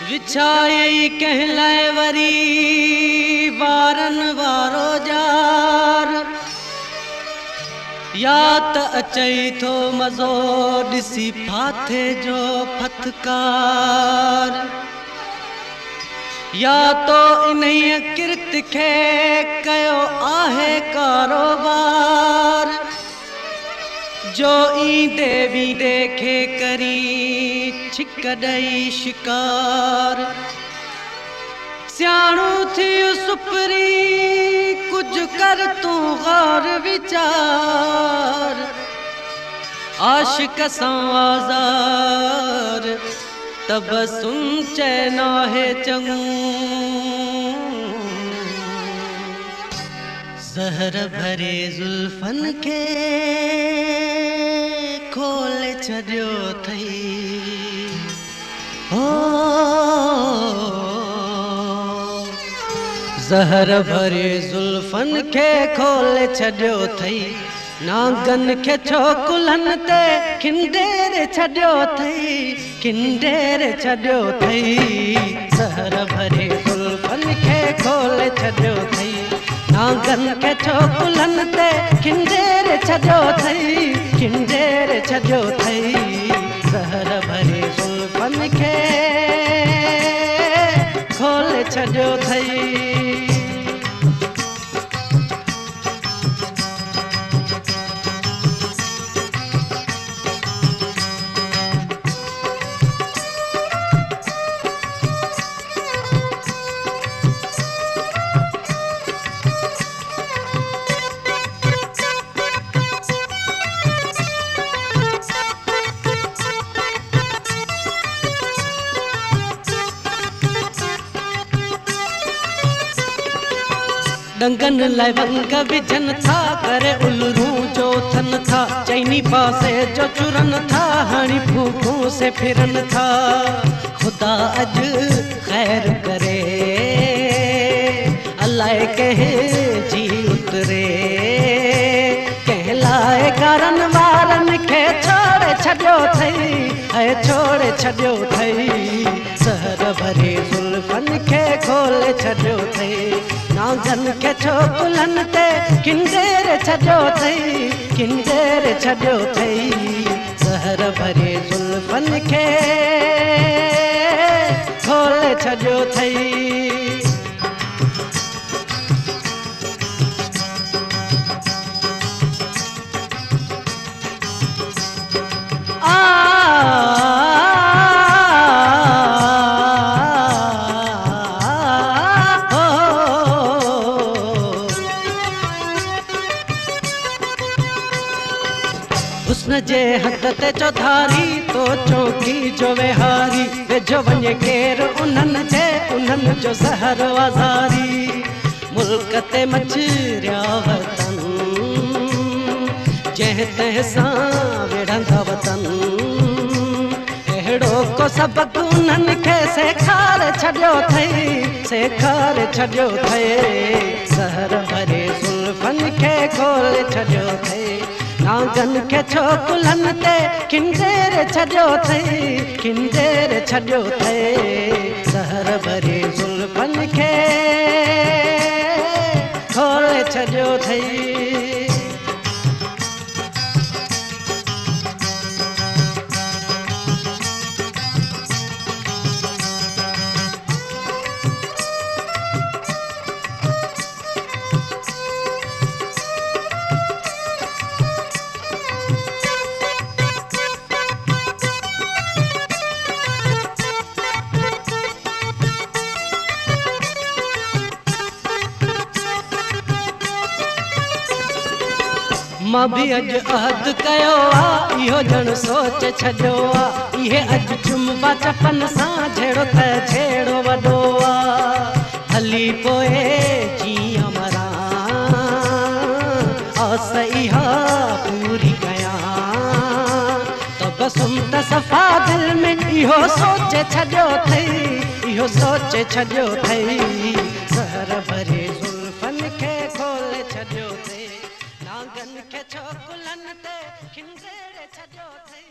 विछाई कहलाए वरी वारन वारो जार या त अचई थो मज़ो ॾिसी फाथे जो फतकार या तो इन्हीअ किरत खे कयो आहे कारोबार जो ईंदे वींदे खे करी छिक ॾई शिकार सियाणो थियो सुपरी कुझु कर तूं गौर वीचार आशिक सां आज़ार तबसुम चैन आहे चङो ज़हर भरे ज़ुल्फ़न खे खोले छॾियो अथई हो ज़हर भरे ज़ुल्फ़न खे खोले छॾियो अथई नागन खे छो कुल्हनि ते खिंडेरे छॾियो अथई खिंडेरे छॾियो अथई ज़हर भरे ज़ुल्फ़न खे खोले छॾियो अथई नागन खे छो कुल्हनि ते खिंडेरे छॾियो अथई खिंडेरे छॾियो अथई ज़हर भरे ज़ुल्फ़न खे खोले छॾियो अथई डंगन लाइ वंग विझन था करे उलरूं जो थन था चैनी पासे जो चुरन था हाणी भूखों से फिरन था खुदा अज खैर करे अलाए कहीं जी उतरे कहलाए करन वारन खे छोड़े छॾियो अथई ऐं छोड़े छॾियो अथई ज़हर भरे ज़ुल्फ़न खे खोले छॾियो अथई नागन खे छो कुल्हनि ते खिंडेरे छॾियो अथई खिंडेरे छॾियो अथई ज़हर भरे ज़ुल्फ़न खे खोले छॾियो अथई हुस्न जे हद ते चौधारी तो चौकी जो विहारी वेझो वञे केर उन्हनि जो ज़हर आज़ारी मुल्क ते मचरिया वतन जंहिं तंहिं सां विढ़ंदा वतन अहिड़ो को सबक़ु उन्हनि खे सेखारे छॾियो अथई सेखारे छॾियो अथई ज़हर भरे ज़ुल्फ़न खे खोले छॾियो अथई नागन खे छो कुल्हनि ते खिंडेरे छॾियो अथई खिंडेरे छॾियो अथई ज़हर भरे ज़ुल्फ़न खे खोले छॾियो अथई मां भी अज अहद कयो आ इहो ॼण सोच छॾियो आ इहे अज चुंबा चपन सां झेड़ो त झेड़ो वॾो आ हली पोए जीअं मरां आस इहा पूरी कयां तबसुम त सफ़ा दिलि में इहो सोचे छॾियो अथई इहो सोचे छॾियो अथई ज़हर भरे ज़ुल्फ़न खे खोले छॾियो अथई नागन खे छो कुल्हनि ते खिंडेरे छॾियो अथई